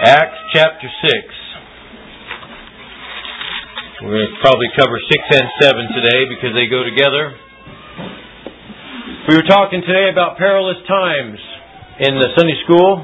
Acts chapter 6. We're going to probably cover 6 and 7 today because they go together. We were talking today about perilous times in the Sunday school.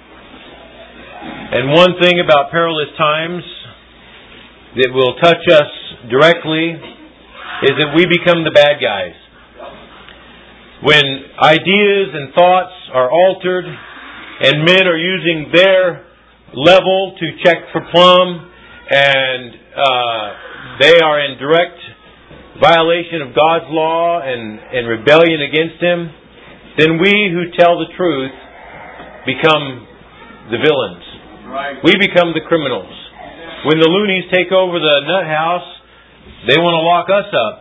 And one thing about perilous times that will touch us directly is that we become the bad guys. When ideas and thoughts are altered and men are using their level to check for plumb and they are in direct violation of God's law and rebellion against Him, then we who tell the truth become the villains. Right. We become the criminals. When the loonies take over the nut house, they want to lock us up.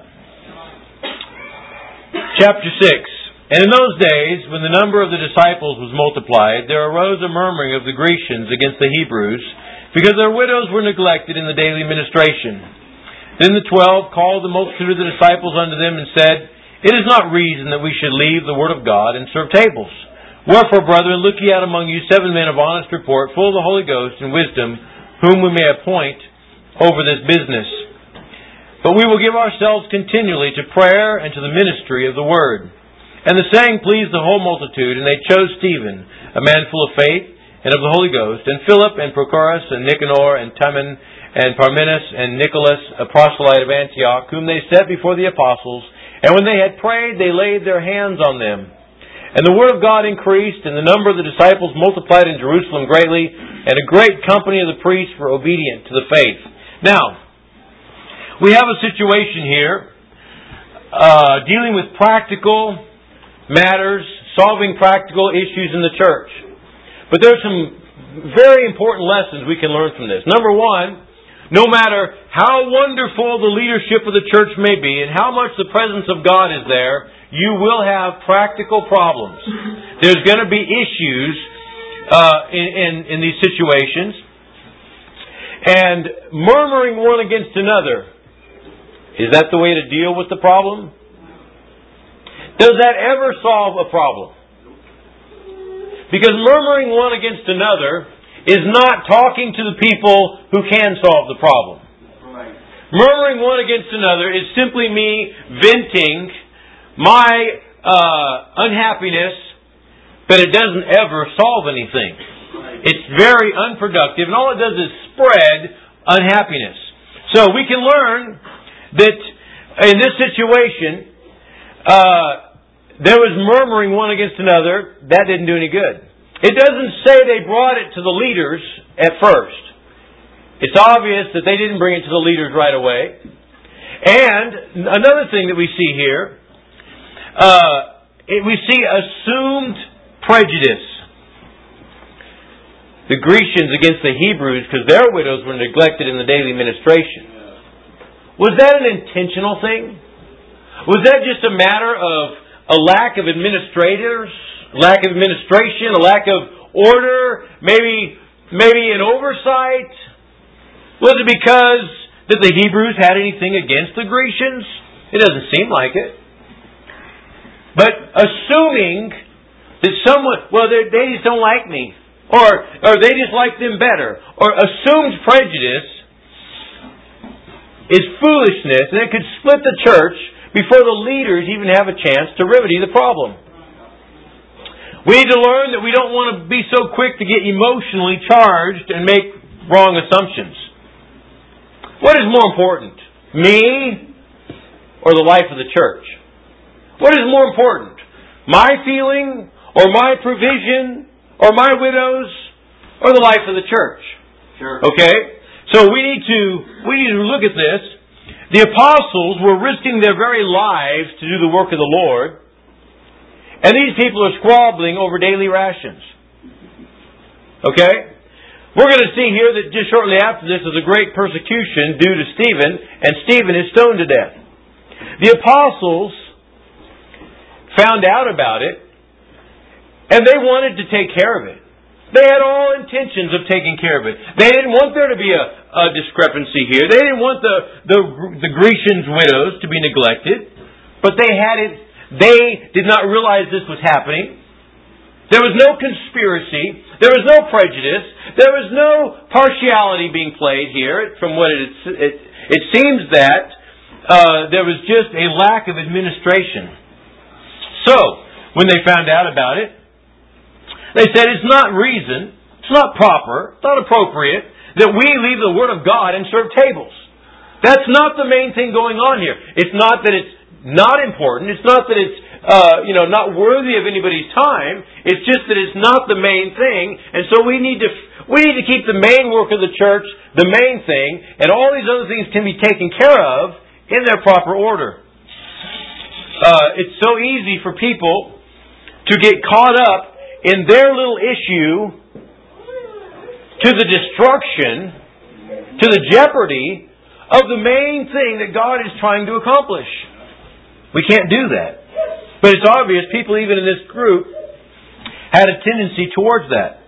Chapter 6. And in those days, when the number of the disciples was multiplied, there arose a murmuring of the Grecians against the Hebrews, because their widows were neglected in the daily ministration. Then the 12 called the multitude of the disciples unto them and said, It is not reason that we should leave the word of God and serve tables. Wherefore, brethren, look ye out among you 7 men of honest report, full of the Holy Ghost and wisdom, whom we may appoint over this business. But we will give ourselves continually to prayer and to the ministry of the word. And the saying pleased the whole multitude, and they chose Stephen, a man full of faith and of the Holy Ghost, and Philip and Prochorus and Nicanor and Timon and Parmenas and Nicholas, a proselyte of Antioch, whom they set before the apostles. And when they had prayed, they laid their hands on them. And the word of God increased, and the number of the disciples multiplied in Jerusalem greatly, and a great company of the priests were obedient to the faith. Now, we have a situation here dealing with practical matters, solving practical issues in the church. But there's some very important lessons we can learn from this. Number one, no matter how wonderful the leadership of the church may be and how much the presence of God is there, you will have practical problems. There's going to be issues in these situations. And murmuring one against another, is that the way to deal with the problem? Does that ever solve a problem? Because murmuring one against another is not talking to the people who can solve the problem. Right. Murmuring one against another is simply me venting my unhappiness, but it doesn't ever solve anything. Right. It's very unproductive, and all it does is spread unhappiness. So we can learn that in this situation, there was murmuring one against another. That didn't do any good. It doesn't say they brought it to the leaders at first. It's obvious that they didn't bring it to the leaders right away. And another thing that we see here, we see assumed prejudice. The Grecians against the Hebrews, because their widows were neglected in the daily ministration. Was that an intentional thing? Was that just a matter of a lack of administrators, lack of administration, a lack of order, maybe an oversight? Was it because that the Hebrews had anything against the Grecians? It doesn't seem like it. But assuming that someone, they just don't like me, or they just like them better, or assumed prejudice is foolishness, and it could split the church before the leaders even have a chance to remedy the problem. We need to learn that we don't want to be so quick to get emotionally charged and make wrong assumptions. What is more important? Me or the life of the church? What is more important? My feeling or my provision or my widows or the life of the church? Sure. Okay? So we need to look at this. The apostles were risking their very lives to do the work of the Lord. And these people are squabbling over daily rations. Okay? We're going to see here that just shortly after this is a great persecution due to Stephen, and Stephen is stoned to death. The apostles found out about it, and they wanted to take care of it. They had all intentions of taking care of it. They didn't want there to be a discrepancy here. They didn't want the Grecians' widows to be neglected. But they had it. They did not realize this was happening. There was no conspiracy. There was no prejudice. There was no partiality being played here. From what it seems that there was just a lack of administration. So, when they found out about it, they said it's not reason, it's not proper, it's not appropriate that we leave the Word of God and serve tables. That's not the main thing going on here. It's not that it's not important. It's not that it's not worthy of anybody's time. It's just that it's not the main thing, and so we need to keep the main work of the church the main thing, and all these other things can be taken care of in their proper order. It's so easy for people to get caught up in their little issue to the destruction, to the jeopardy of the main thing that God is trying to accomplish. We can't do that. But it's obvious people even in this group had a tendency towards that.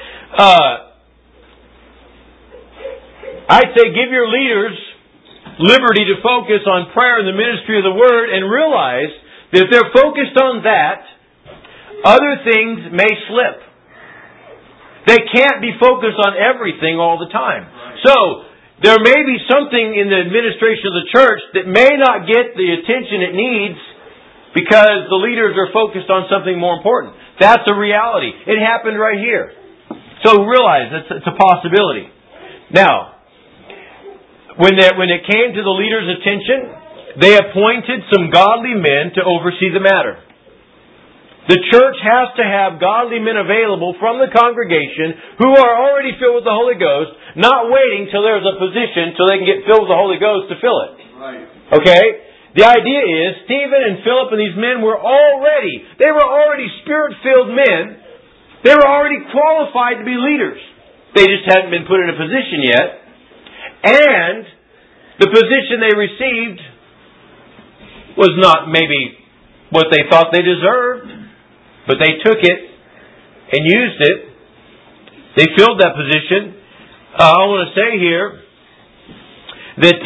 I'd say give your leaders liberty to focus on prayer and the ministry of the Word, and realize that if they're focused on that, other things may slip. They can't be focused on everything all the time. So, there may be something in the administration of the church that may not get the attention it needs because the leaders are focused on something more important. That's a reality. It happened right here. So realize it's a possibility. Now, when it came to the leaders' attention, they appointed some godly men to oversee the matter. The church has to have godly men available from the congregation who are already filled with the Holy Ghost, not waiting till there's a position till they can get filled with the Holy Ghost to fill it. Right. Okay? The idea is Stephen and Philip and these men were already Spirit-filled men. They were already qualified to be leaders. They just hadn't been put in a position yet. And the position they received was not maybe what they thought they deserved. But they took it and used it. They filled that position. I want to say here that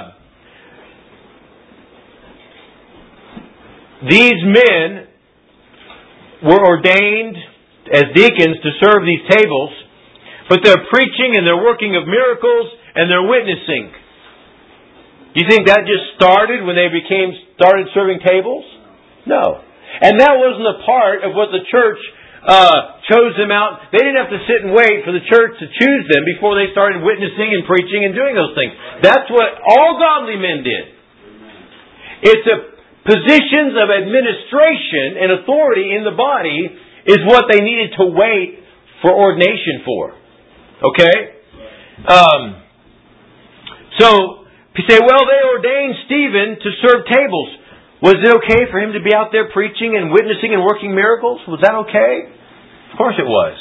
these men were ordained as deacons to serve these tables, but they're preaching and they're working of miracles and they're witnessing. Do you think that just started when they started serving tables? No. And that wasn't a part of what the church chose them out. They didn't have to sit and wait for the church to choose them before they started witnessing and preaching and doing those things. That's what all godly men did. It's positions of administration and authority in the body is what they needed to wait for ordination for. Okay? So, you say, well, they ordained Stephen to serve tables. Was it okay for him to be out there preaching and witnessing and working miracles? Was that okay? Of course it was.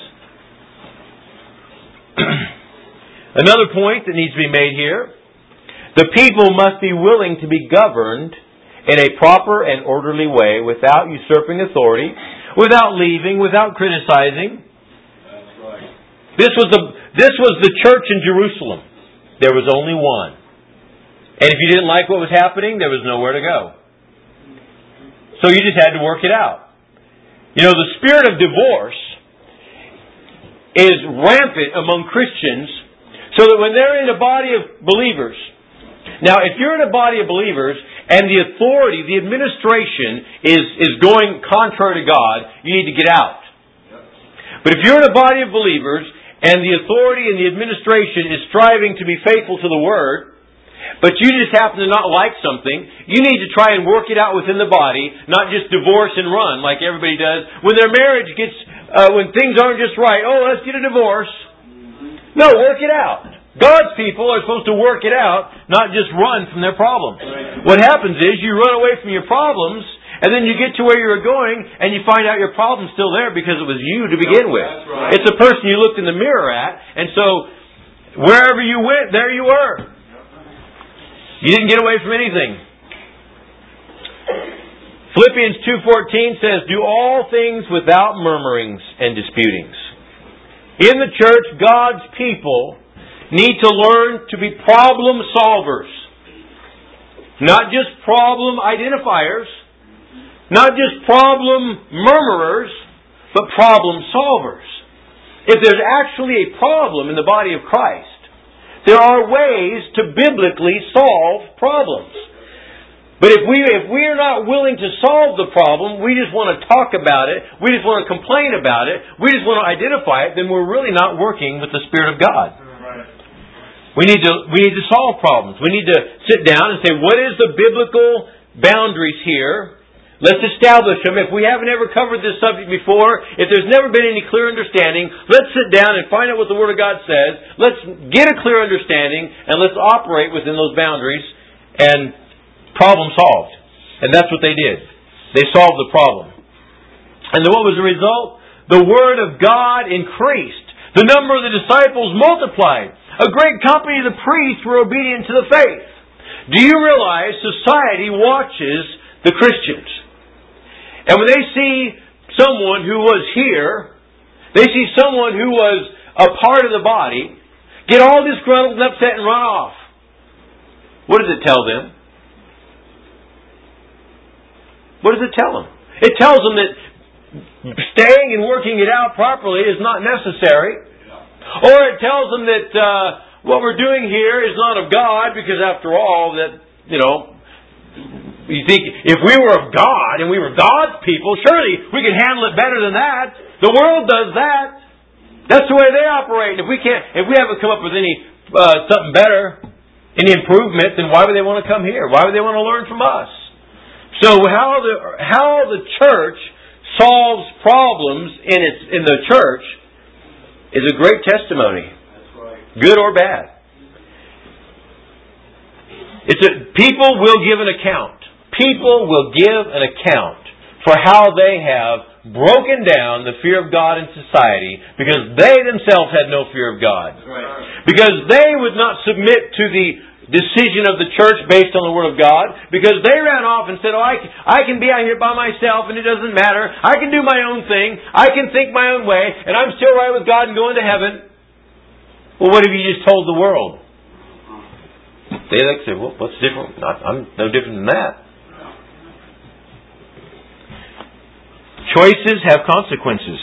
Another point that needs to be made here. The people must be willing to be governed in a proper and orderly way without usurping authority, without leaving, without criticizing. That's right. This was the church in Jerusalem. There was only one. And if you didn't like what was happening, there was nowhere to go. So you just had to work it out. You know, the spirit of divorce is rampant among Christians, so that when they're in a body of believers, now if you're in a body of believers and the authority, the administration is going contrary to God, you need to get out. But if you're in a body of believers and the authority and the administration is striving to be faithful to the Word, but you just happen to not like something, you need to try and work it out within the body, not just divorce and run like everybody does. When their marriage gets, when things aren't just right, let's get a divorce. No, work it out. God's people are supposed to work it out, not just run from their problems. What happens is you run away from your problems, and then you get to where you're going, and you find out your problem's still there because it was you to begin with. Right. It's the person you looked in the mirror at, and so wherever you went, there you were. You didn't get away from anything. Philippians 2:14 says, "Do all things without murmurings and disputings." In the church, God's people need to learn to be problem solvers. Not just problem identifiers, not just problem murmurers, but problem solvers. if there's actually a problem in the body of Christ, there are ways to biblically solve problems. But if we are not willing to solve the problem, we just want to talk about it, we just want to complain about it, we just want to identify it, then we're really not working with the Spirit of God. We need to solve problems. We need to sit down and say, what is the biblical boundaries here? Let's establish them. If we haven't ever covered this subject before, if there's never been any clear understanding, let's sit down and find out what the Word of God says. Let's get a clear understanding and let's operate within those boundaries, and problem solved. And that's what they did. They solved the problem. And then what was the result? The Word of God increased. The number of the disciples multiplied. A great company of the priests were obedient to the faith. Do you realize society watches the Christians? And when they see someone who was here, they see someone who was a part of the body, get all disgruntled and upset and run off. What does it tell them? What does it tell them? It tells them that staying and working it out properly is not necessary. Or it tells them that what we're doing here is not of God, because after all, you think if we were of God and we were God's people, surely we could handle it better than that. The world does that. That's the way they operate. If we haven't come up with any something better, any improvement, then why would they want to come here? Why would they want to learn from us? So how the church solves problems in the church is a great testimony. That's right. Good or bad. People will give an account. People will give an account for how they have broken down the fear of God in society, because they themselves had no fear of God. That's right. Because they would not submit to the decision of the church based on the Word of God, because they ran off and said, I can be out here by myself and it doesn't matter. I can do my own thing. I can think my own way and I'm still right with God and going to heaven. Well, what have you just told the world? They say, well, what's different? I'm no different than that. Choices have consequences.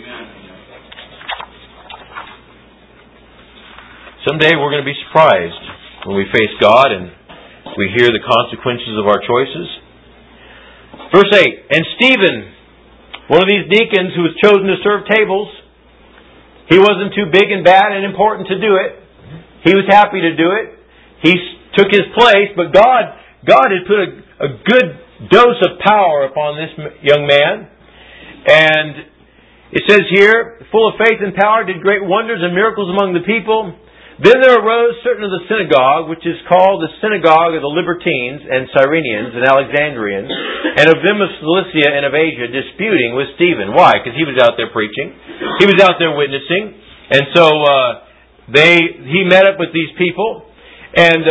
Someday we're going to be surprised when we face God and we hear the consequences of our choices. Verse 8, and Stephen, one of these deacons who was chosen to serve tables, he wasn't too big and bad and important to do it. He was happy to do it. He took his place, but God had put a good dose of power upon this young man. And it says here, full of faith and power, did great wonders and miracles among the people. Then there arose certain of the synagogue, which is called the synagogue of the Libertines and Cyrenians and Alexandrians, and of them of Cilicia and of Asia, disputing with Stephen. Why? Because he was out there preaching. He was out there witnessing. And so he met up with these people. And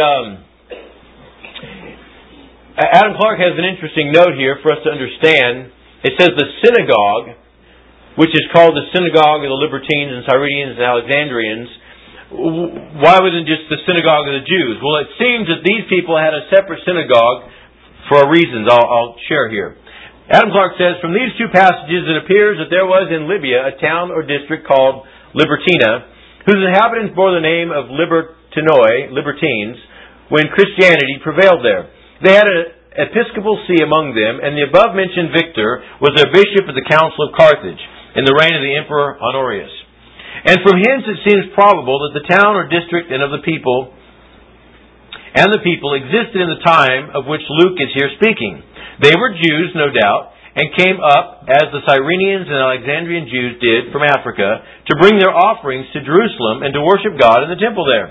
Adam Clark has an interesting note here for us to understand. It says the synagogue, which is called the synagogue of the Libertines and Cyrenians and Alexandrians. Why wasn't just the synagogue of the Jews? Well, it seems that these people had a separate synagogue for reasons I'll share here. Adam Clark says, from these two passages it appears that there was in Libya a town or district called Libertina, whose inhabitants bore the name of Libertines, when Christianity prevailed there. They had an episcopal see among them, and the above-mentioned Victor was their bishop of the Council of Carthage in the reign of the Emperor Honorius. And from hence it seems probable that the town or district and the people existed in the time of which Luke is here speaking. They were Jews, no doubt, and came up, as the Cyrenians and Alexandrian Jews did from Africa, to bring their offerings to Jerusalem and to worship God in the temple there.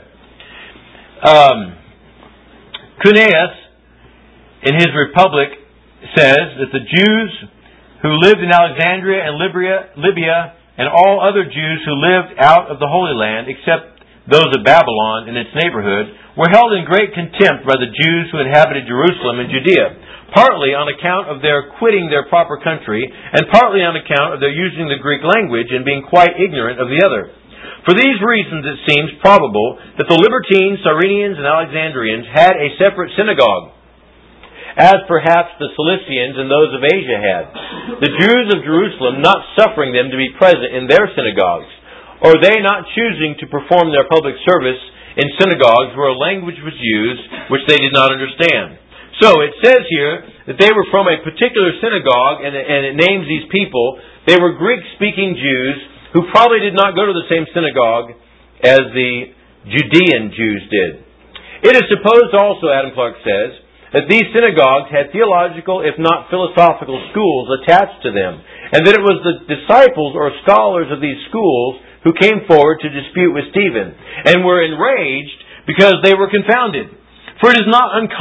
Cuneus, in his Republic, says that the Jews who lived in Alexandria and Libya and all other Jews who lived out of the Holy Land, except those of Babylon and its neighborhood, were held in great contempt by the Jews who inhabited Jerusalem and Judea, partly on account of their quitting their proper country, and partly on account of their using the Greek language and being quite ignorant of the other. For these reasons it seems probable that the Libertines, Cyrenians, and Alexandrians had a separate synagogue, as perhaps the Cilicians and those of Asia had, the Jews of Jerusalem not suffering them to be present in their synagogues. or they not choosing to perform their public service in synagogues where a language was used which they did not understand. So it says here that they were from a particular synagogue, and it names these people. They were Greek-speaking Jews who probably did not go to the same synagogue as the Judean Jews did. It is supposed also, Adam Clark says, that these synagogues had theological, if not philosophical, schools attached to them, and that it was the disciples or scholars of these schools who came forward to dispute with Stephen, and were enraged because they were confounded. For it is not an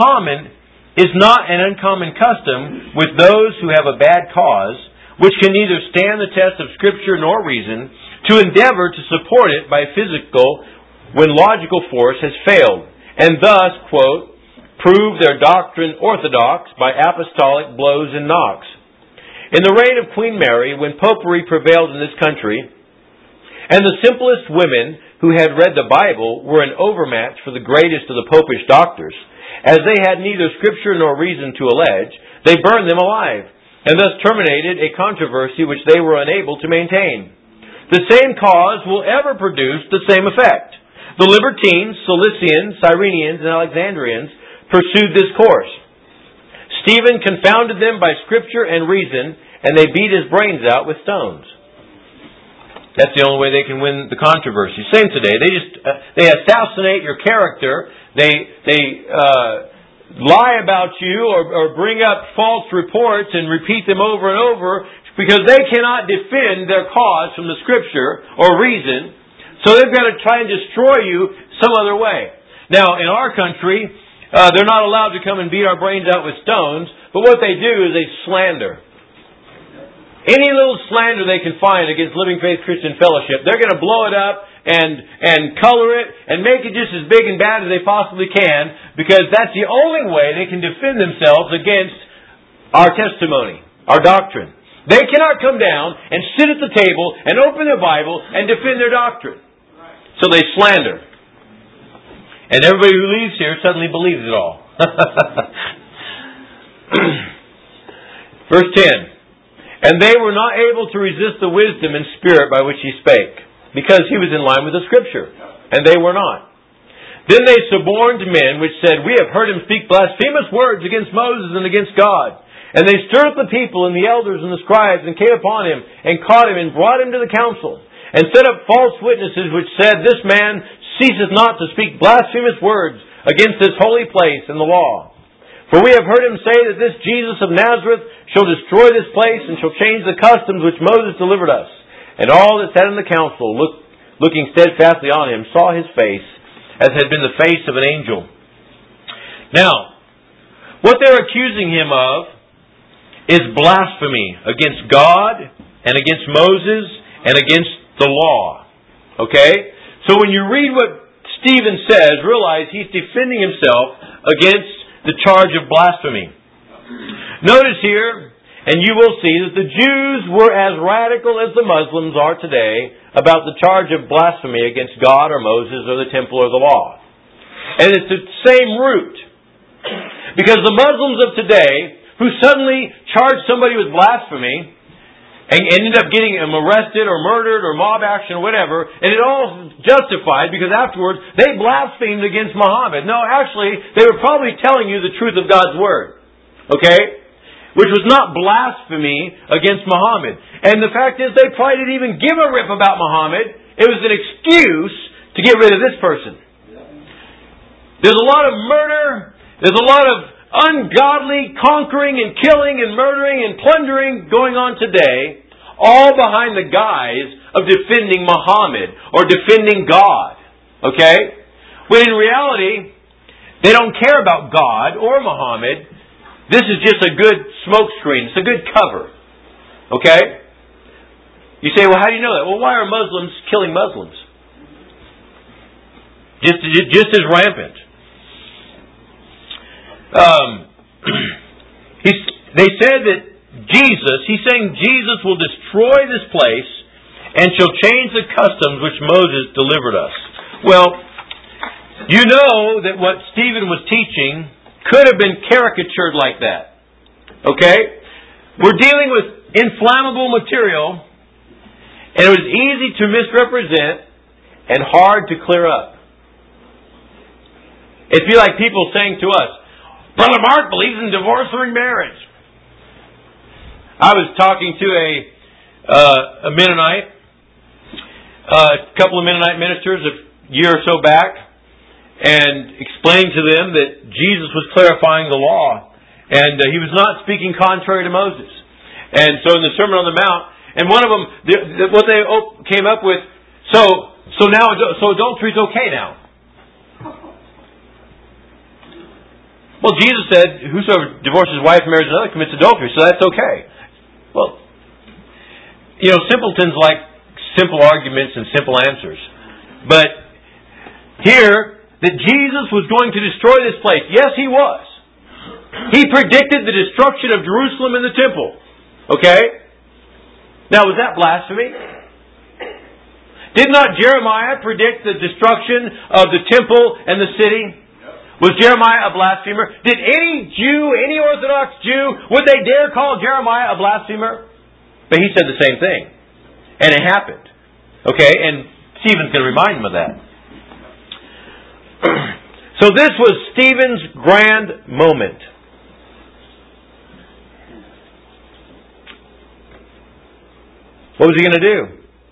uncommon custom with those who have a bad cause, which can neither stand the test of Scripture nor reason, to endeavor to support it by physical when logical force has failed, and thus, quote, prove their doctrine orthodox by apostolic blows and knocks. In the reign of Queen Mary, when popery prevailed in this country, and the simplest women who had read the Bible were an overmatch for the greatest of the popish doctors, as they had neither Scripture nor reason to allege, they burned them alive, and thus terminated a controversy which they were unable to maintain. The same cause will ever produce the same effect. The Libertines, Cilicians, Cyrenians, and Alexandrians pursued this course. Stephen confounded them by Scripture and reason, and they beat his brains out with stones. That's the only way they can win the controversy. Same today. They assassinate your character. They lie about you or bring up false reports and repeat them over and over because they cannot defend their cause from the Scripture or reason. So they've got to try and destroy you some other way. Now, in our country, they're not allowed to come and beat our brains out with stones, but what they do is they slander. Any little slander they can find against Living Faith Christian Fellowship, they're going to blow it up and color it and make it just as big and bad as they possibly can, because that's the only way they can defend themselves against our testimony, our doctrine. They cannot come down and sit at the table and open their Bible and defend their doctrine. So they slander. And everybody who leaves here suddenly believes it all. Verse 10. And they were not able to resist the wisdom and spirit by which he spake, because he was in line with the Scripture, and they were not. Then they suborned men which said, We have heard him speak blasphemous words against Moses and against God. And they stirred up the people and the elders and the scribes, and came upon him, and caught him, and brought him to the council, and set up false witnesses which said, This man ceaseth not to speak blasphemous words against this holy place and the law. For we have heard him say that this Jesus of Nazareth shall destroy this place and shall change the customs which Moses delivered us. And all that sat in the council, looking steadfastly on him, saw his face as had been the face of an angel. Now, what they're accusing him of is blasphemy against God and against Moses and against the law. Okay? So when you read what Stephen says, realize he's defending himself against the charge of blasphemy. Notice here, and you will see that the Jews were as radical as the Muslims are today about the charge of blasphemy against God or Moses or the temple or the law. And it's the same root. Because the Muslims of today, who suddenly charge somebody with blasphemy, and ended up getting them arrested or murdered or mob action or whatever, and it all justified because afterwards they blasphemed against Muhammad. No, actually, they were probably telling you the truth of God's Word. Okay? Which was not blasphemy against Muhammad. And the fact is, they probably didn't even give a rip about Muhammad. It was an excuse to get rid of this person. There's a lot of murder. There's a lot of ungodly conquering and killing and murdering and plundering going on today, all behind the guise of defending Muhammad or defending God. Okay? When in reality, they don't care about God or Muhammad. This is just a good smokescreen. It's a good cover. Okay? You say, well, how do you know that? Well, why are Muslims killing Muslims? Just as rampant. They said that he's saying Jesus will destroy this place and shall change the customs which Moses delivered us. Well, you know that what Stephen was teaching could have been caricatured like that. Okay? We're dealing with inflammable material, And it was easy to misrepresent and hard to clear up. It'd be like people saying to us, Brother Mark believes in divorce or remarriage. I was talking to a Mennonite, a couple of Mennonite ministers a year or so back, and explained to them that Jesus was clarifying the law, and He was not speaking contrary to Moses. And so in the Sermon on the Mount, and one of them, what they came up with, so adultery is okay now. Well, Jesus said, whosoever divorces his wife and marries another commits adultery, so that's okay. Well, simpletons like simple arguments and simple answers. But here, that Jesus was going to destroy this place. Yes, He was. He predicted the destruction of Jerusalem and the temple. Okay? Now, was that blasphemy? Did not Jeremiah predict the destruction of the temple and the city? Was Jeremiah a blasphemer? Did any Jew, any Orthodox Jew, would they dare call Jeremiah a blasphemer? But he said the same thing. And it happened. Okay? And Stephen's going to remind him of that. So this was Stephen's grand moment. What was he going to do?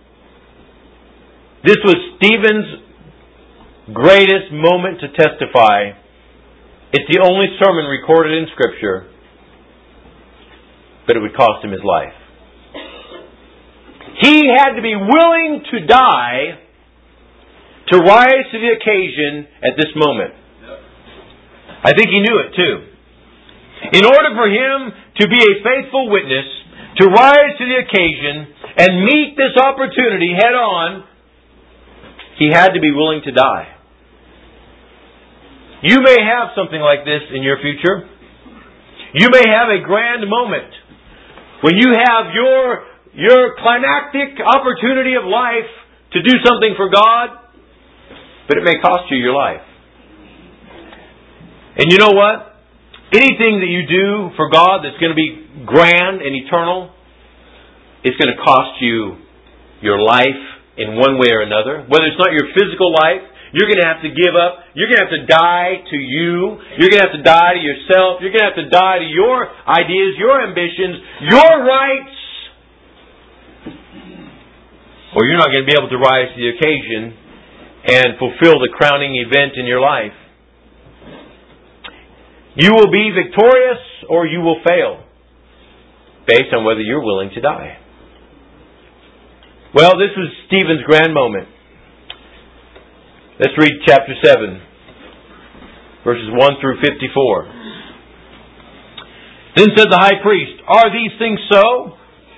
This was Stephen's greatest moment to testify. It's the only sermon recorded in Scripture, but it would cost him his life. He had to be willing to die to rise to the occasion at this moment. I think he knew it too. In order for him to be a faithful witness, to rise to the occasion and meet this opportunity head on, he had to be willing to die. You may have something like this in your future. You may have a grand moment when you have your climactic opportunity of life to do something for God, but it may cost you your life. And you know what? Anything that you do for God that's going to be grand and eternal, it's going to cost you your life in one way or another. Whether it's not your physical life, you're going to have to give up. You're going to have to die to you. You're going to have to die to yourself. You're going to have to die to your ideas, your ambitions, your rights. Or you're not going to be able to rise to the occasion and fulfill the crowning event in your life. You will be victorious or you will fail, based on whether you're willing to die. Well, this was Stephen's grand moment. Let's read chapter 7, verses 1 through 54. Then said the high priest, "Are these things so?"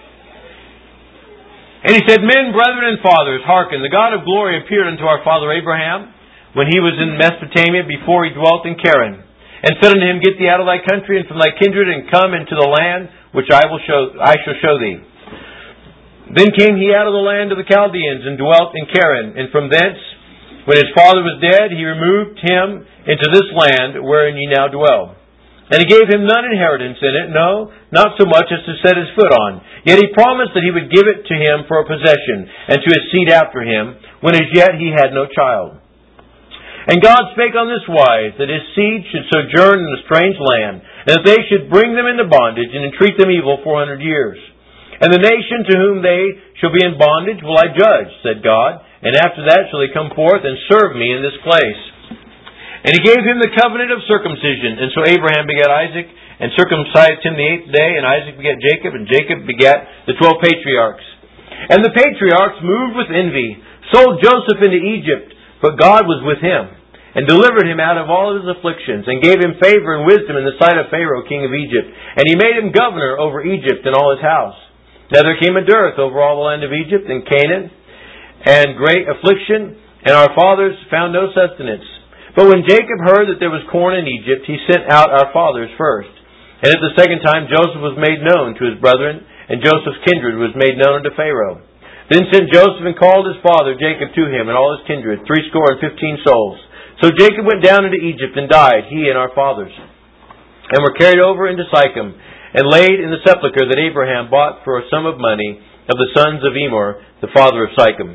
And he said, "Men, brethren, and fathers, hearken. The God of glory appeared unto our father Abraham when he was in Mesopotamia before he dwelt in Charan, and said unto him, Get thee out of thy country and from thy kindred, and come into the land which I shall show thee. Then came he out of the land of the Chaldeans, and dwelt in Charan, and from thence, when his father was dead, he removed him into this land wherein ye now dwell. And he gave him none inheritance in it, no, not so much as to set his foot on. Yet he promised that he would give it to him for a possession, and to his seed after him, when as yet he had no child. And God spake on this wise, that his seed should sojourn in a strange land, and that they should bring them into bondage, and entreat them evil 400 years. And the nation to whom they shall be in bondage will I judge, said God, and after that shall they come forth and serve me in this place. And he gave him the covenant of circumcision. And so Abraham begat Isaac, and circumcised him the 8th day, and Isaac begat Jacob, and Jacob begat the 12 patriarchs. And the patriarchs, moved with envy, sold Joseph into Egypt, but God was with him, and delivered him out of all his afflictions, and gave him favor and wisdom in the sight of Pharaoh, king of Egypt. And he made him governor over Egypt and all his house. Now there came a dearth over all the land of Egypt and Canaan, and great affliction, and our fathers found no sustenance. But when Jacob heard that there was corn in Egypt, he sent out our fathers first. And at the second time Joseph was made known to his brethren, and Joseph's kindred was made known unto Pharaoh. Then sent Joseph and called his father Jacob to him, and all his kindred, 75 souls. So Jacob went down into Egypt and died, he and our fathers, and were carried over into Sychem, and laid in the sepulchre that Abraham bought for a sum of money, of the sons of Emor, the father of Sychem.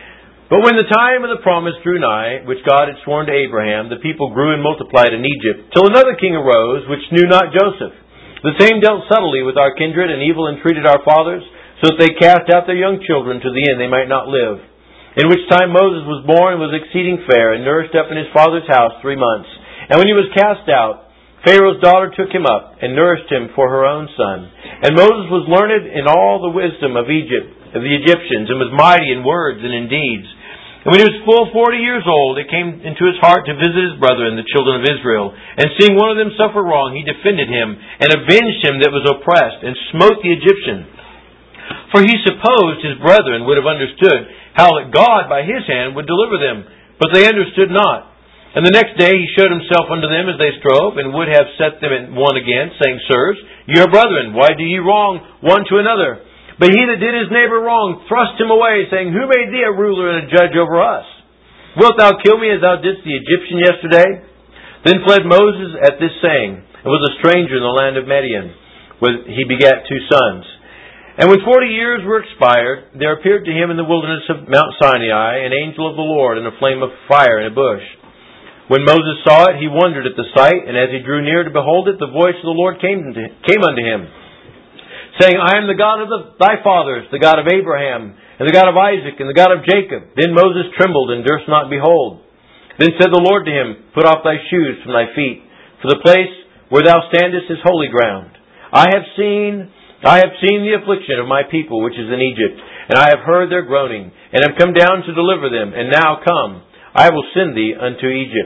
But when the time of the promise drew nigh, which God had sworn to Abraham, the people grew and multiplied in Egypt, till another king arose, which knew not Joseph. The same dealt subtly with our kindred, and evil entreated our fathers, so that they cast out their young children to the end they might not live. In which time Moses was born and was exceeding fair, and nourished up in his father's house 3 months. And when he was cast out, Pharaoh's daughter took him up, and nourished him for her own son. And Moses was learned in all the wisdom of Egypt, of the Egyptians, and was mighty in words and in deeds. And when he was full 40 years old, it came into his heart to visit his brethren, the children of Israel. And seeing one of them suffer wrong, he defended him, and avenged him that was oppressed, and smote the Egyptian. For he supposed his brethren would have understood how that God by his hand would deliver them. But they understood not. And the next day he showed himself unto them as they strove, and would have set them at one again, saying, Sirs, ye are brethren, why do ye wrong one to another? But he that did his neighbor wrong thrust him away, saying, Who made thee a ruler and a judge over us? Wilt thou kill me as thou didst the Egyptian yesterday? Then fled Moses at this saying, and was a stranger in the land of Midian, where he begat 2 sons. And when 40 years were expired, there appeared to him in the wilderness of Mount Sinai an angel of the Lord in a flame of fire in a bush. When Moses saw it, he wondered at the sight, and as he drew near to behold it, the voice of the Lord came unto him, saying, I am the God of thy fathers, the God of Abraham, and the God of Isaac, and the God of Jacob. Then Moses trembled and durst not behold. Then said the Lord to him, Put off thy shoes from thy feet, for the place where thou standest is holy ground. I have seen the affliction of my people which is in Egypt, and I have heard their groaning, and have come down to deliver them. And now come, I will send thee into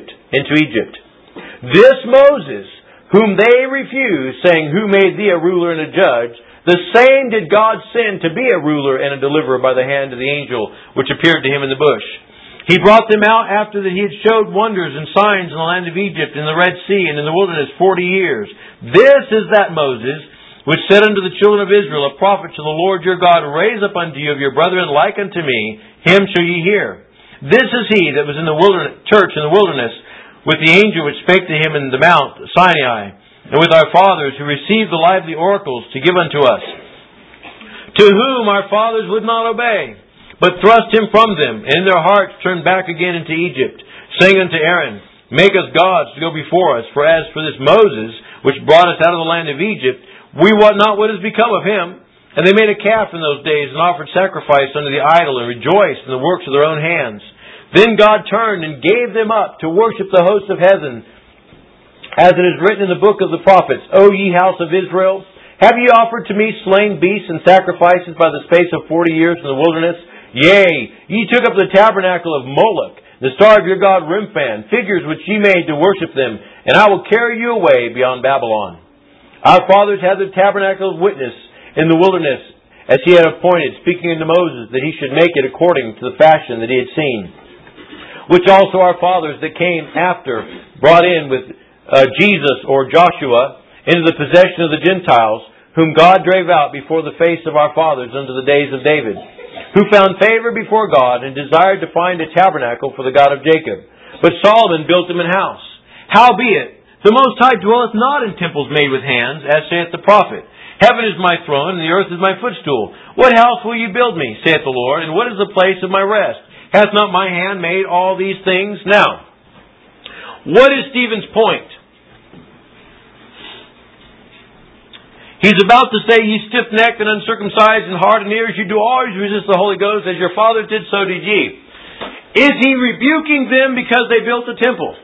Egypt. This Moses, whom they refused, saying, Who made thee a ruler and a judge? The same did God send to be a ruler and a deliverer by the hand of the angel which appeared to him in the bush. He brought them out after that he had showed wonders and signs in the land of Egypt, in the Red Sea, and in the wilderness 40 years. This is that Moses which said unto the children of Israel, A prophet shall the Lord your God raise up unto you of your brethren like unto me, him shall ye hear. This is he that was in the church in the wilderness, with the angel which spake to him in the Mount Sinai, and with our fathers who received the lively oracles to give unto us, to whom our fathers would not obey, but thrust him from them, and in their hearts turned back again into Egypt, saying unto Aaron, Make us gods to go before us, for as for this Moses, which brought us out of the land of Egypt, we wot not what has become of him. And they made a calf in those days, and offered sacrifice unto the idol, and rejoiced in the works of their own hands. Then God turned and gave them up to worship the host of heaven, as it is written in the book of the prophets, O ye house of Israel, have ye offered to me slain beasts and sacrifices by the space of 40 years in the wilderness? Yea, ye took up the tabernacle of Moloch, the star of your god Remphan, figures which ye made to worship them, and I will carry you away beyond Babylon. Our fathers had the tabernacle of witness in the wilderness, as he had appointed, speaking unto Moses, that he should make it according to the fashion that he had seen. Which also our fathers that came after brought in with Jesus or Joshua into the possession of the Gentiles, whom God drave out before the face of our fathers unto the days of David, who found favor before God and desired to find a tabernacle for the God of Jacob. But Solomon built him an house. Howbeit, the Most High dwelleth not in temples made with hands, as saith the prophet. Heaven is my throne, and the earth is my footstool. What house will you build me, saith the Lord, and what is the place of my rest? Hath not my hand made all these things? Now, what is Stephen's point? He's about to say, Ye stiff-necked and uncircumcised in heart and ears, you do always resist the Holy Ghost, as your fathers did, so did ye. Is he rebuking them because they built a temple?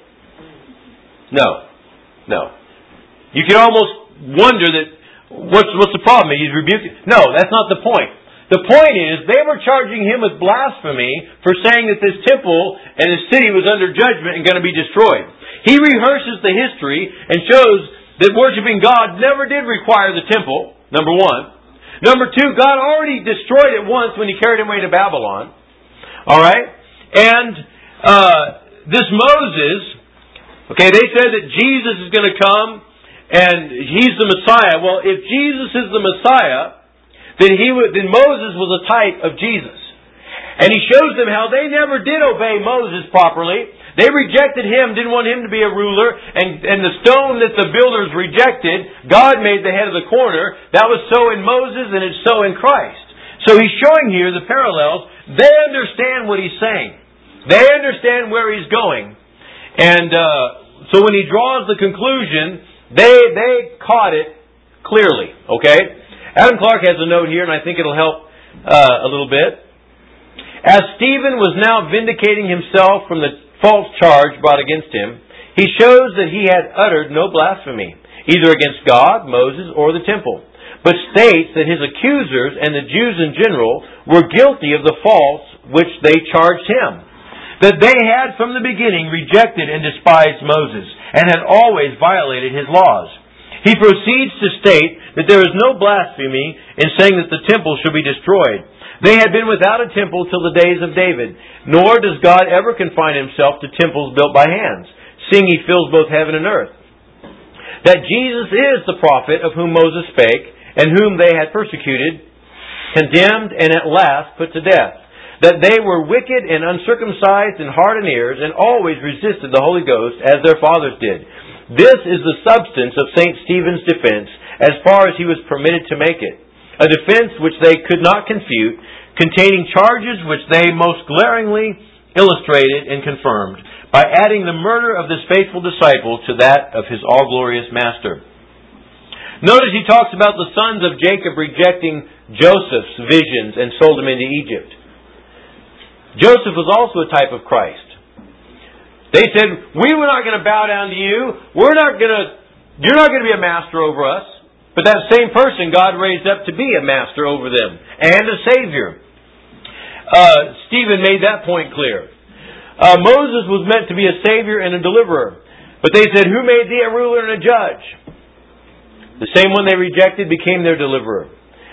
No. You can almost wonder that, what's the problem? He's rebuking. No, that's not the point. The point is, they were charging him with blasphemy for saying that this temple and his city was under judgment and going to be destroyed. He rehearses the history and shows that worshiping God never did require the temple, number one. Number two, God already destroyed it once when He carried him away to Babylon. Alright? And this Moses, okay, they said that Jesus is going to come and He's the Messiah. Well, if Jesus is the Messiah, then Moses was a type of Jesus. And he shows them how they never did obey Moses properly. They rejected him, didn't want him to be a ruler, and the stone that the builders rejected, God made the head of the corner. That was so in Moses, and it's so in Christ. So he's showing here the parallels. They understand what he's saying. They understand where he's going. And so when he draws the conclusion, they caught it clearly. Okay? Adam Clark has a note here, and I think it'll help a little bit. As Stephen was now vindicating himself from the false charge brought against him, he shows that he had uttered no blasphemy, either against God, Moses, or the temple, but states that his accusers and the Jews in general were guilty of the faults which they charged him, that they had from the beginning rejected and despised Moses, and had always violated his laws. He proceeds to state that there is no blasphemy in saying that the temple should be destroyed. They had been without a temple till the days of David, nor does God ever confine himself to temples built by hands, seeing he fills both heaven and earth. That Jesus is the prophet of whom Moses spake, and whom they had persecuted, condemned, and at last put to death. That they were wicked and uncircumcised in heart and ears, and always resisted the Holy Ghost as their fathers did. This is the substance of St. Stephen's defense, as far as he was permitted to make it. A defense which they could not confute, containing charges which they most glaringly illustrated and confirmed, by adding the murder of this faithful disciple to that of his all-glorious master. Notice he talks about the sons of Jacob rejecting Joseph's visions and sold him into Egypt. Joseph was also a type of Christ. They said, we were not going to bow down to you. You're not going to be a master over us. But that same person God raised up to be a master over them and a Savior. Stephen made that point clear. Moses was meant to be a Savior and a deliverer. But they said, who made thee a ruler and a judge? The same one they rejected became their deliverer.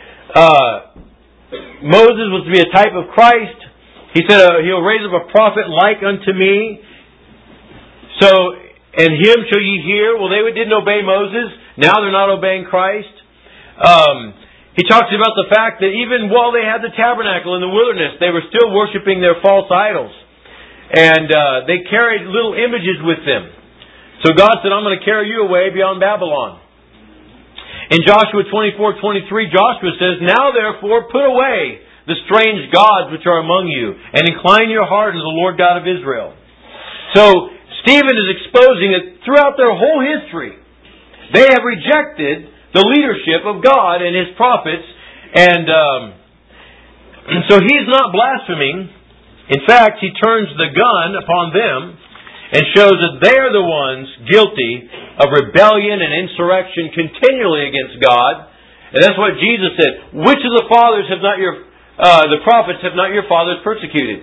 Moses was to be a type of Christ. He said, he'll raise up a prophet like unto me. So, and him shall ye hear. Well, they didn't obey Moses. Now they're not obeying Christ. He talks about the fact that even while they had the tabernacle in the wilderness, they were still worshiping their false idols. And they carried little images with them. So God said, I'm going to carry you away beyond Babylon. In Joshua 24:23, Joshua says, now therefore put away the strange gods which are among you, and incline your heart unto the Lord God of Israel. So Stephen is exposing that throughout their whole history, they have rejected the leadership of God and His prophets, and so he's not blaspheming. In fact, he turns the gun upon them and shows that they're the ones guilty of rebellion and insurrection continually against God. And that's what Jesus said. Which of the fathers have not the prophets have not your fathers persecuted?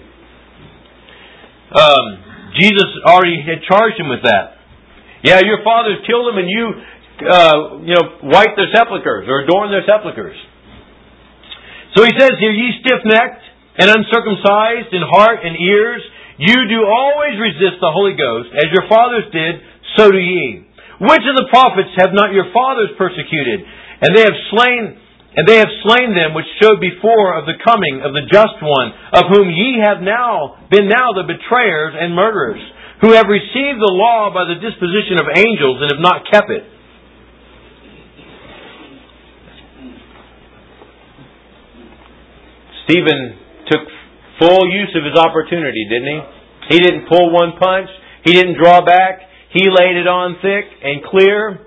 Jesus already had charged him with that. Yeah, your fathers killed them, and you wipe their sepulchres or adorn their sepulchres. So he says here, ye stiff-necked and uncircumcised in heart and ears, you do always resist the Holy Ghost, as your fathers did, so do ye. Which of the prophets have not your fathers persecuted? And they have slain them which showed before of the coming of the just one, of whom ye have been now the betrayers and murderers, who have received the law by the disposition of angels and have not kept it. Stephen took full use of his opportunity, didn't he? He didn't pull one punch. He didn't draw back. He laid it on thick and clear.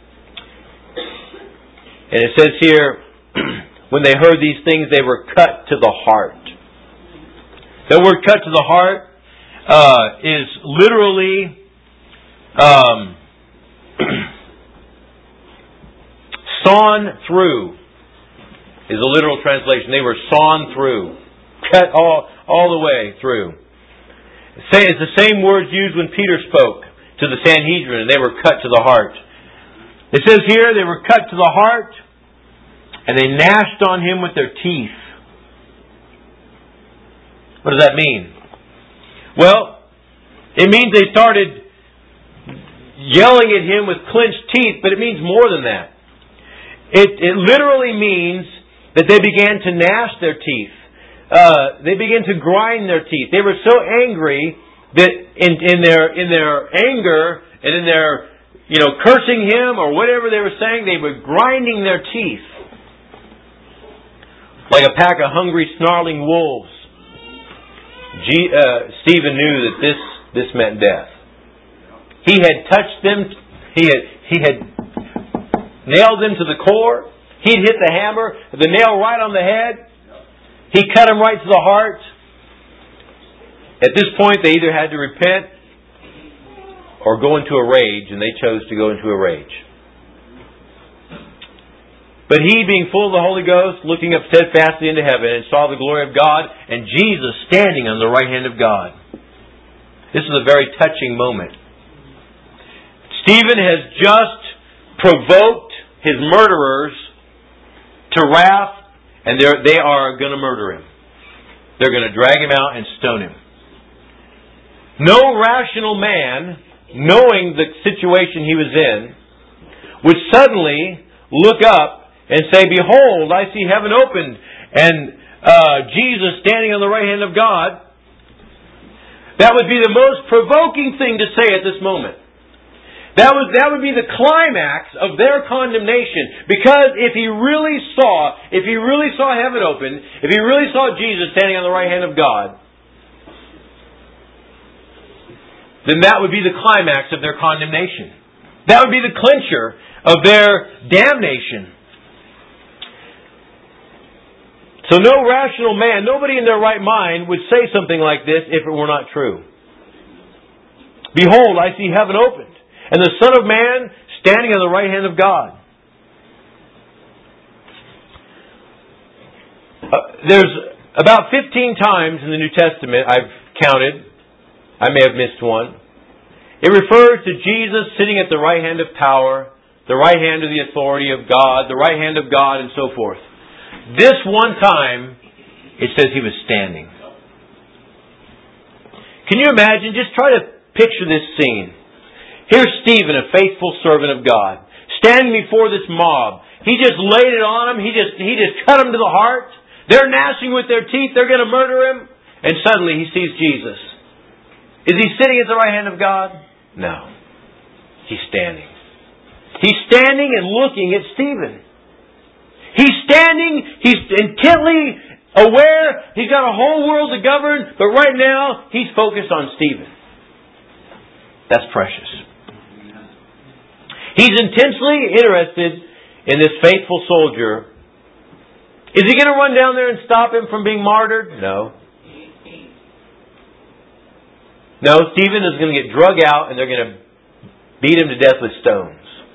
And it says here, when they heard these things, they were cut to the heart. The word cut to the heart is literally sawn through is a literal translation. They were sawn through. Cut all the way through. It's the same words used when Peter spoke to the Sanhedrin, and they were cut to the heart. It says here, they were cut to the heart, and they gnashed on him with their teeth. What does that mean? Well, it means they started yelling at him with clenched teeth, but it means more than that. It literally means that they began to gnash their teeth. They began to grind their teeth. They were so angry that in their anger and in their cursing him or whatever they were saying, they were grinding their teeth. like a pack of hungry, snarling wolves. Stephen knew that this meant death. He had touched them. He had nailed them to the core. He'd hit the hammer, the nail right on the head. He cut him right to the heart. At this point, they either had to repent or go into a rage, and they chose to go into a rage. But he, being full of the Holy Ghost, looking up steadfastly into heaven, and saw the glory of God, and Jesus standing on the right hand of God. This is a very touching moment. Stephen has just provoked his murderers to wrath, and they are going to murder him. They're going to drag him out and stone him. No rational man, knowing the situation he was in, would suddenly look up and say, "Behold, I see heaven opened, and Jesus standing on the right hand of God." That would be the most provoking thing to say at this moment. That would be the climax of their condemnation. Because if he really saw heaven open, if he really saw Jesus standing on the right hand of God, then that would be the climax of their condemnation. That would be the clincher of their damnation. So no rational man, nobody in their right mind would say something like this if it were not true. "Behold, I see heaven opened, and the Son of Man standing on the right hand of God." There's about 15 times in the New Testament, I've counted, I may have missed one, it refers to Jesus sitting at the right hand of power, the right hand of the authority of God, the right hand of God, and so forth. This one time, it says he was standing. Can you imagine? Just try to picture this scene. Here's Stephen, a faithful servant of God, standing before this mob. He just laid it on him. He just cut him to the heart. They're gnashing with their teeth. They're going to murder him. And suddenly he sees Jesus. Is he sitting at the right hand of God? No. He's standing. He's standing and looking at Stephen. He's standing. He's intently aware. He's got a whole world to govern. But right now, he's focused on Stephen. That's precious. He's intensely interested in this faithful soldier. Is he going to run down there and stop him from being martyred? No. No, Stephen is going to get drug out and they're going to beat him to death with stones.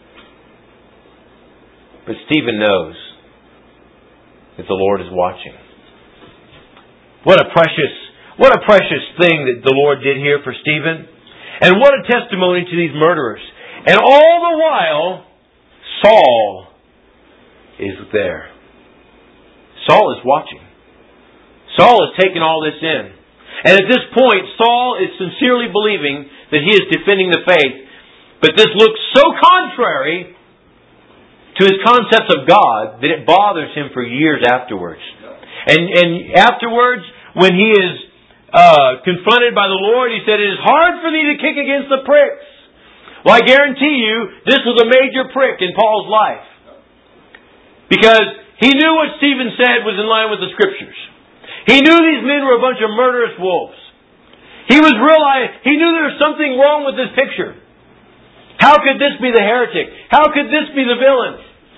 But Stephen knows that the Lord is watching. What a precious thing that the Lord did here for Stephen. And what a testimony to these murderers. And all the while, Saul is there. Saul is watching. Saul is taking all this in. And at this point, Saul is sincerely believing that he is defending the faith. But this looks so contrary to his concepts of God that it bothers him for years afterwards. And afterwards, when he is confronted by the Lord, he said, "It is hard for thee to kick against the pricks." Well, I guarantee you, this was a major prick in Paul's life. Because he knew what Stephen said was in line with the Scriptures. He knew these men were a bunch of murderous wolves. He knew there was something wrong with this picture. How could this be the heretic? How could this be the villain?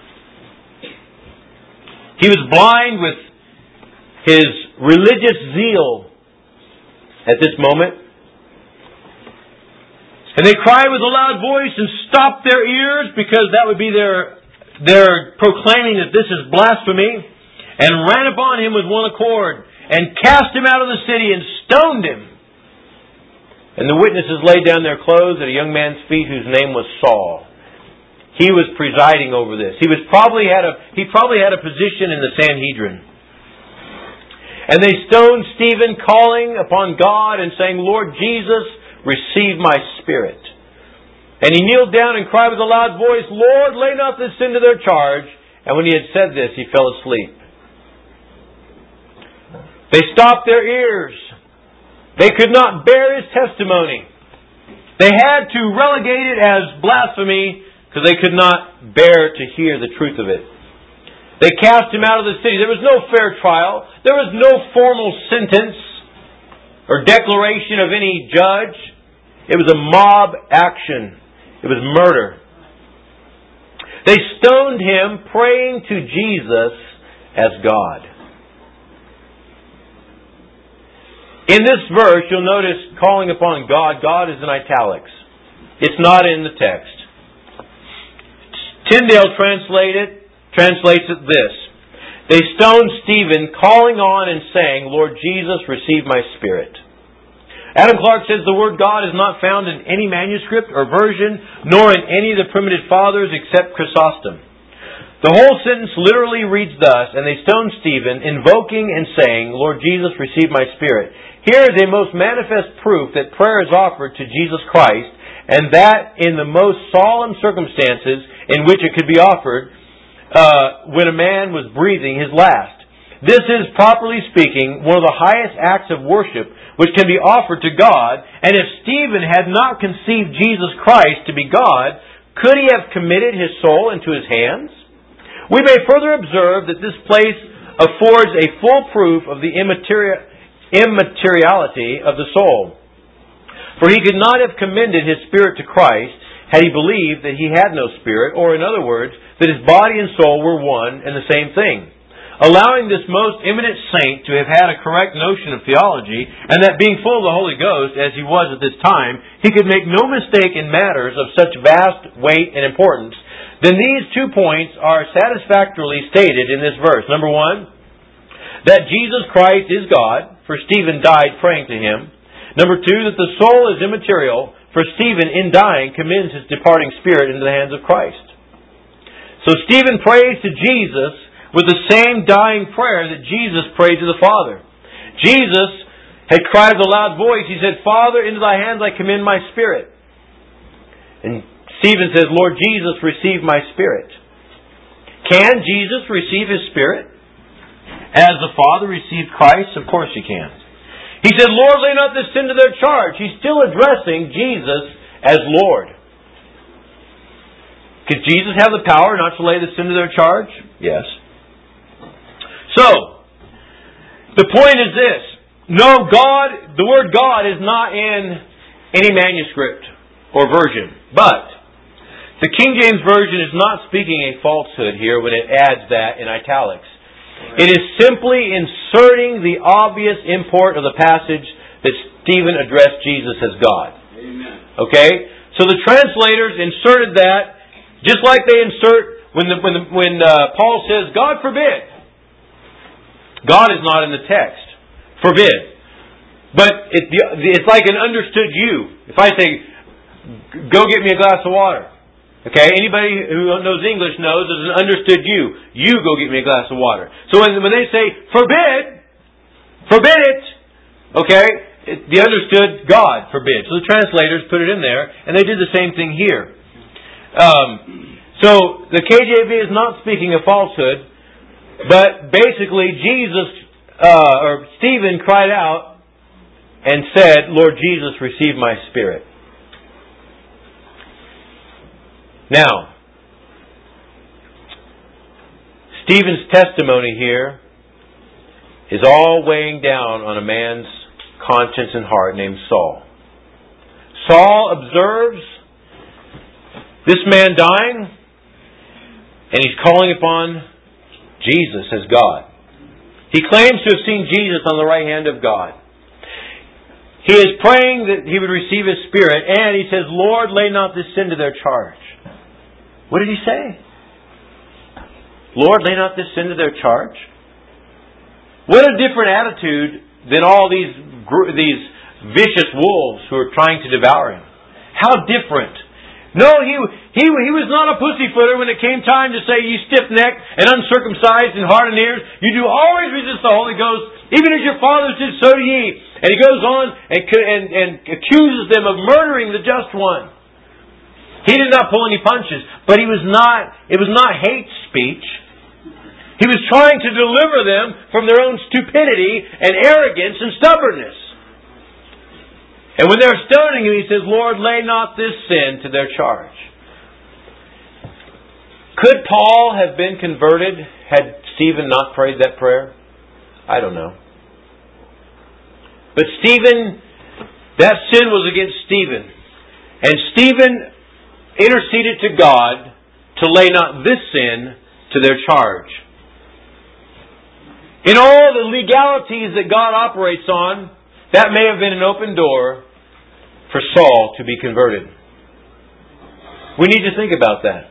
He was blind with his religious zeal at this moment. And they cried with a loud voice and stopped their ears, because that would be their proclaiming that this is blasphemy, and ran upon him with one accord, and cast him out of the city, and stoned him. And the witnesses laid down their clothes at a young man's feet whose name was Saul. He was presiding over this. He probably had a position in the Sanhedrin. And they stoned Stephen, calling upon God and saying, "Lord Jesus, receive my spirit." And he kneeled down and cried with a loud voice, "Lord, lay not this sin to their charge." And when he had said this, he fell asleep. They stopped their ears. They could not bear his testimony. They had to relegate it as blasphemy because they could not bear to hear the truth of it. They cast him out of the city. There was no fair trial. There was no formal sentence or declaration of any judge. It was a mob action. It was murder. They stoned him, praying to Jesus as God. In this verse, you'll notice calling upon God. God is in italics. It's not in the text. Tyndale translates it this: they stoned Stephen, calling on and saying, Lord Jesus, receive my spirit. Adam Clarke says the word God is not found in any manuscript or version, nor in any of the primitive fathers except Chrysostom. The whole sentence literally reads thus: and they stoned Stephen, invoking and saying, Lord Jesus, receive my spirit. Here is a most manifest proof that prayer is offered to Jesus Christ, and that in the most solemn circumstances in which it could be offered, when a man was breathing his last. This is, properly speaking, one of the highest acts of worship which can be offered to God, and if Stephen had not conceived Jesus Christ to be God, could he have committed his soul into his hands? We may further observe that this place affords a full proof of the immateriality of the soul. For he could not have commended his spirit to Christ had he believed that he had no spirit, or in other words, that his body and soul were one and the same thing. Allowing this most eminent saint to have had a correct notion of theology, and that being full of the Holy Ghost, as he was at this time, he could make no mistake in matters of such vast weight and importance, then these 2 points are satisfactorily stated in this verse. Number 1, that Jesus Christ is God, for Stephen died praying to him. Number 2, that the soul is immaterial, for Stephen, in dying, commends his departing spirit into the hands of Christ. So Stephen prays to Jesus with the same dying prayer that Jesus prayed to the Father. Jesus had cried with a loud voice. He said, Father, into thy hands I commend my spirit. And Stephen says, Lord Jesus, receive my spirit. Can Jesus receive his spirit as the Father received Christ? Of course he can. He said, Lord, lay not this sin to their charge. He's still addressing Jesus as Lord. Could Jesus have the power not to lay the sin to their charge? Yes. So, the point is this. No, God, the word God is not in any manuscript or version. But the King James Version is not speaking a falsehood here when it adds that in italics. It is simply inserting the obvious import of the passage that Stephen addressed Jesus as God. Amen. Okay? So the translators inserted that just like they insert when Paul says, God forbid. God is not in the text. Forbid. But it's like an understood you. If I say, go get me a glass of water. Okay, anybody who knows English knows there's an understood you. You go get me a glass of water. So when they say, forbid it, okay, the understood God forbid. So the translators put it in there, and they did the same thing here. So the KJV is not speaking a falsehood, but basically Stephen cried out and said, Lord Jesus, receive my spirit. Now, Stephen's testimony here is all weighing down on a man's conscience and heart named Saul. Saul observes this man dying, and he's calling upon Jesus as God. He claims to have seen Jesus on the right hand of God. He is praying that he would receive his spirit, and he says, Lord, lay not this sin to their charge. What did he say? Lord, lay not this sin to their charge? What a different attitude than all these vicious wolves who are trying to devour him. How different. No, he was not a pussyfooter when it came time to say, you stiff-necked and uncircumcised and hard in ears, you do always resist the Holy Ghost, even as your fathers did, so do ye. And he goes on and accuses them of murdering the just one. He did not pull any punches, but it was not hate speech. He was trying to deliver them from their own stupidity and arrogance and stubbornness. And when they're stoning him, he says, Lord, lay not this sin to their charge. Could Paul have been converted had Stephen not prayed that prayer? I don't know. But Stephen, that sin was against Stephen. And Stephen interceded to God to lay not this sin to their charge. In all the legalities that God operates on, that may have been an open door for Saul to be converted. We need to think about that.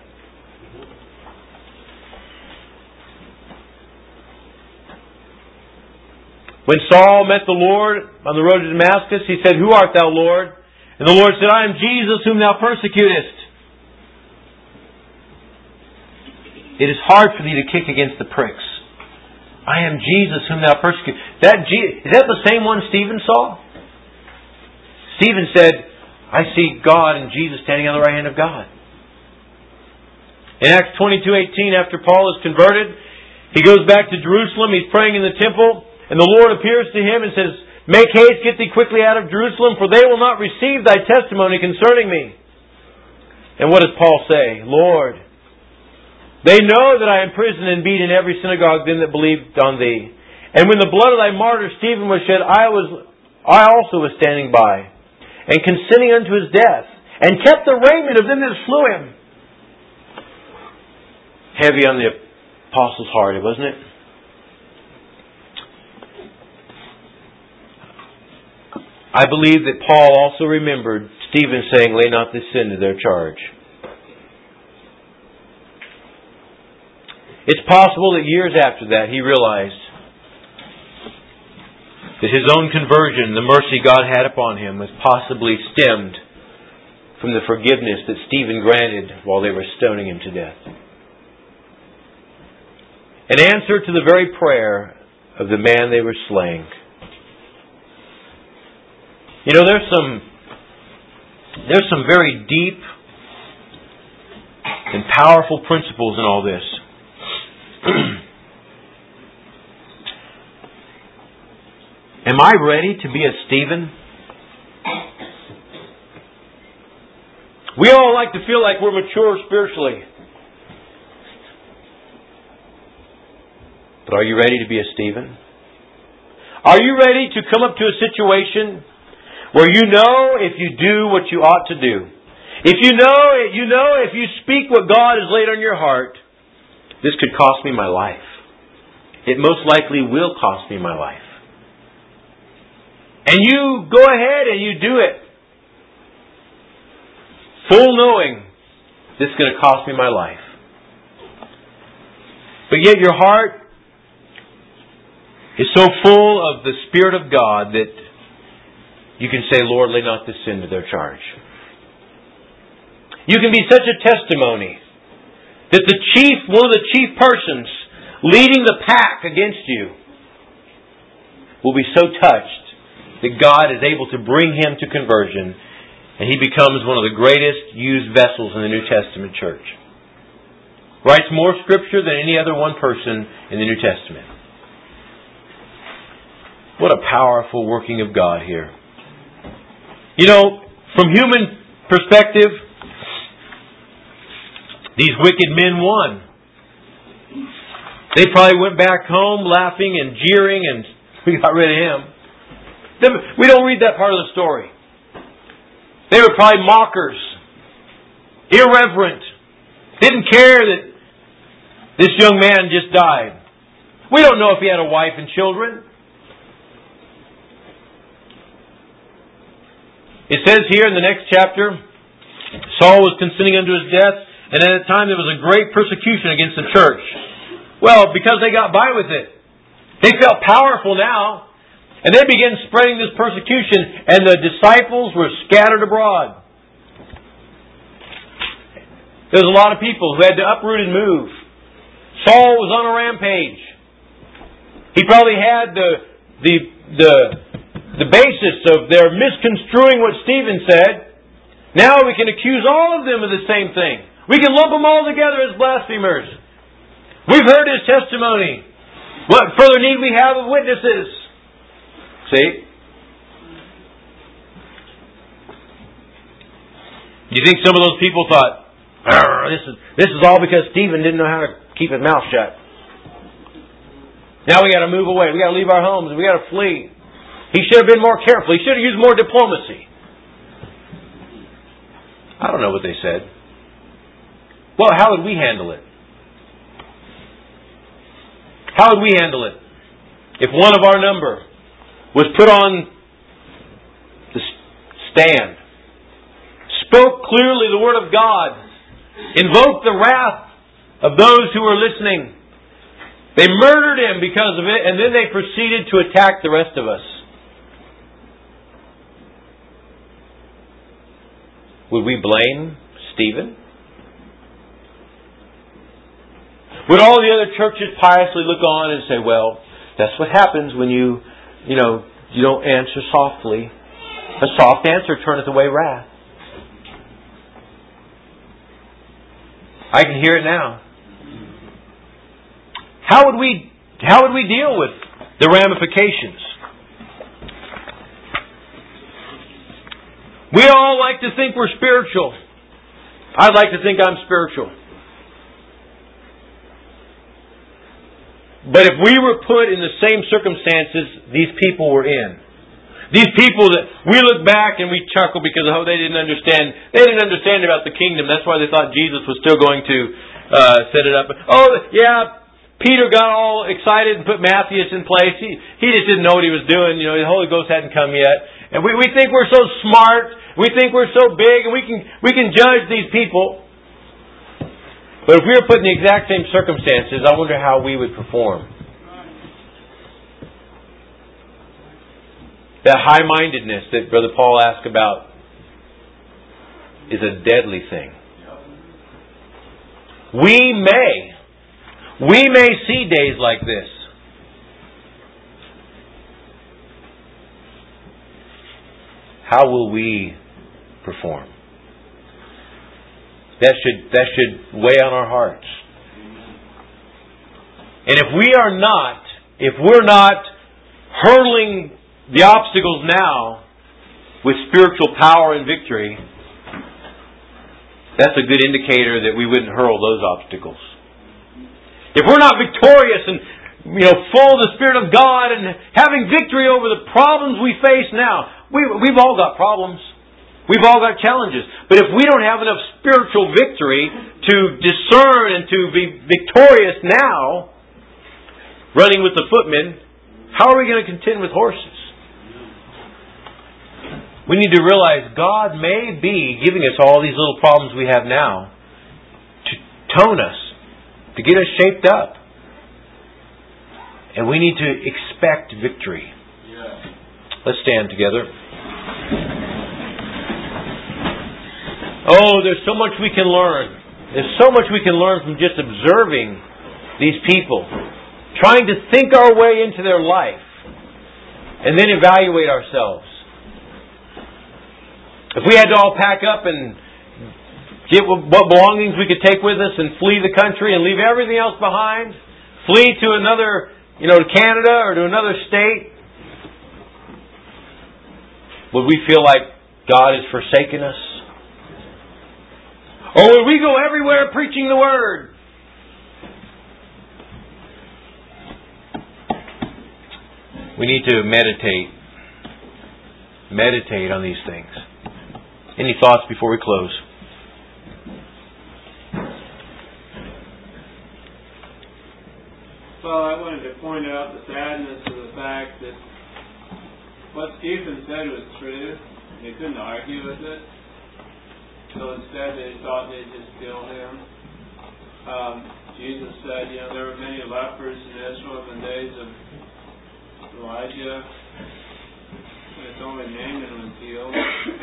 When Saul met the Lord on the road to Damascus, he said, "Who art thou, Lord?" And the Lord said, "I am Jesus whom thou persecutest." It is hard for thee to kick against the pricks. I am Jesus whom thou persecutest. Is that the same one Stephen saw? Stephen said, "I see God and Jesus standing on the right hand of God." In Acts 22:18, after Paul is converted, he goes back to Jerusalem. He's praying in the temple. And the Lord appears to him and says, "Make haste, get thee quickly out of Jerusalem, for they will not receive thy testimony concerning me." And what does Paul say? "Lord, they know that I imprisoned and beat in every synagogue them that believed on thee. And when the blood of thy martyr Stephen was shed, I also was standing by, and consenting unto his death, and kept the raiment of them that slew him." Heavy on the apostle's heart, wasn't it? I believe that Paul also remembered Stephen saying, "Lay not this sin to their charge." It's possible that years after that he realized that his own conversion, the mercy God had upon him, was possibly stemmed from the forgiveness that Stephen granted while they were stoning him to death. An answer to the very prayer of the man they were slaying. You know, there's some very deep and powerful principles in all this. Am I ready to be a Stephen? We all like to feel like we're mature spiritually. But are you ready to be a Stephen? Are you ready to come up to a situation where you know if you do what you ought to do? If you know if you speak what God has laid on your heart, this could cost me my life. It most likely will cost me my life. And you go ahead and you do it, full knowing this is going to cost me my life. But yet your heart is so full of the Spirit of God that you can say, "Lord, lay not this sin to their charge." You can be such a testimony that one of the chief persons leading the pack against you will be so touched that God is able to bring him to conversion, and he becomes one of the greatest used vessels in the New Testament church. Writes more Scripture than any other one person in the New Testament. What a powerful working of God here. You know, from human perspective, these wicked men won. They probably went back home laughing and jeering, and we got rid of him. We don't read that part of the story. They were probably mockers, irreverent, didn't care that this young man just died. We don't know if he had a wife and children. It says here in the next chapter, Saul was consenting unto his death, and at that time there was a great persecution against the church. Well, because they got by with it. They felt powerful now, and they began spreading this persecution, and the disciples were scattered abroad. There was a lot of people who had to uproot and move. Saul was on a rampage. He probably had the basis of their misconstruing what Stephen said. Now we can accuse all of them of the same thing. We can lump them all together as blasphemers. We've heard his testimony. What further need we have of witnesses? See? Do you think some of those people thought, This is all because Stephen didn't know how to keep his mouth shut. Now we got to move away. We got to leave our homes. We got to flee. He should have been more careful. He should have used more diplomacy. I don't know what they said. Well, how would we handle it? How would we handle it? If one of our number was put on the stand, spoke clearly the Word of God, invoked the wrath of those who were listening, they murdered him because of it, and then they proceeded to attack the rest of us. Would we blame Stephen? Would all the other churches piously look on and say, well, that's what happens when you don't answer softly. A soft answer turneth away wrath. I can hear it now. How would we deal with the ramifications? We all like to think we're spiritual. I'd like to think I'm spiritual. But if we were put in the same circumstances these people were in, these people that we look back and we chuckle because they didn't understand. They didn't understand about the kingdom. That's why they thought Jesus was still going to set it up. Oh yeah, Peter got all excited and put Matthias in place. He just didn't know what he was doing. The Holy Ghost hadn't come yet. And we think we're so smart. We think we're so big, and we can judge these people. But if we were put in the exact same circumstances, I wonder how we would perform. That high-mindedness that Brother Paul asked about is a deadly thing. We may see days like this. How will we perform? That should weigh on our hearts. And if we're not hurling the obstacles now with spiritual power and victory, that's a good indicator that we wouldn't hurl those obstacles. If we're not victorious and full of the Spirit of God and having victory over the problems we face now, we've all got problems. We've all got challenges. But if we don't have enough spiritual victory to discern and to be victorious now, running with the footmen, how are we going to contend with horses? We need to realize God may be giving us all these little problems we have now to tone us, to get us shaped up. And we need to expect victory. Let's stand together. Oh, there's so much we can learn. There's so much we can learn from just observing these people, trying to think our way into their life, and then evaluate ourselves. If we had to all pack up and get what belongings we could take with us and flee the country and leave everything else behind, flee to another, to Canada or to another state, would we feel like God has forsaken us? Or would we go everywhere preaching the Word? We need to meditate on these things. Any thoughts before we close? Well, I wanted to point out the sadness of the fact that what Stephen said was true. They couldn't argue with it. So instead they thought they'd just kill him. Jesus said, there were many lepers in Israel in the days of Elijah. It's only Naaman was healed.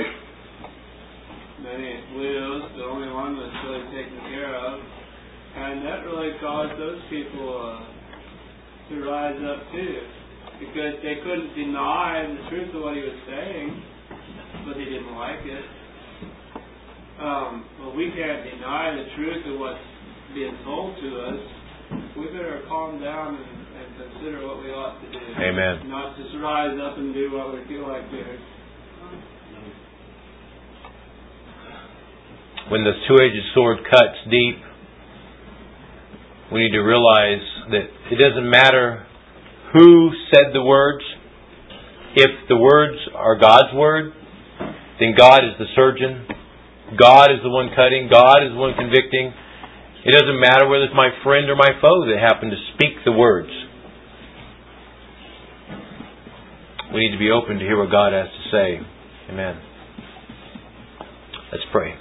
Many widows, the only one was really taken care of. And that really caused those people to rise up too. Because they couldn't deny the truth of what he was saying, but they didn't like it. Well, we can't deny the truth of what's being told to us. We better calm down and consider what we ought to do. Amen. Not just rise up and do what we feel like doing. when the two-edged sword cuts deep, we need to realize that it doesn't matter who said the words. If the words are God's word, then God is the surgeon. God is the one cutting. God is the one convicting. It doesn't matter whether it's my friend or my foe that happened to speak the words. We need to be open to hear what God has to say. Amen. Let's pray.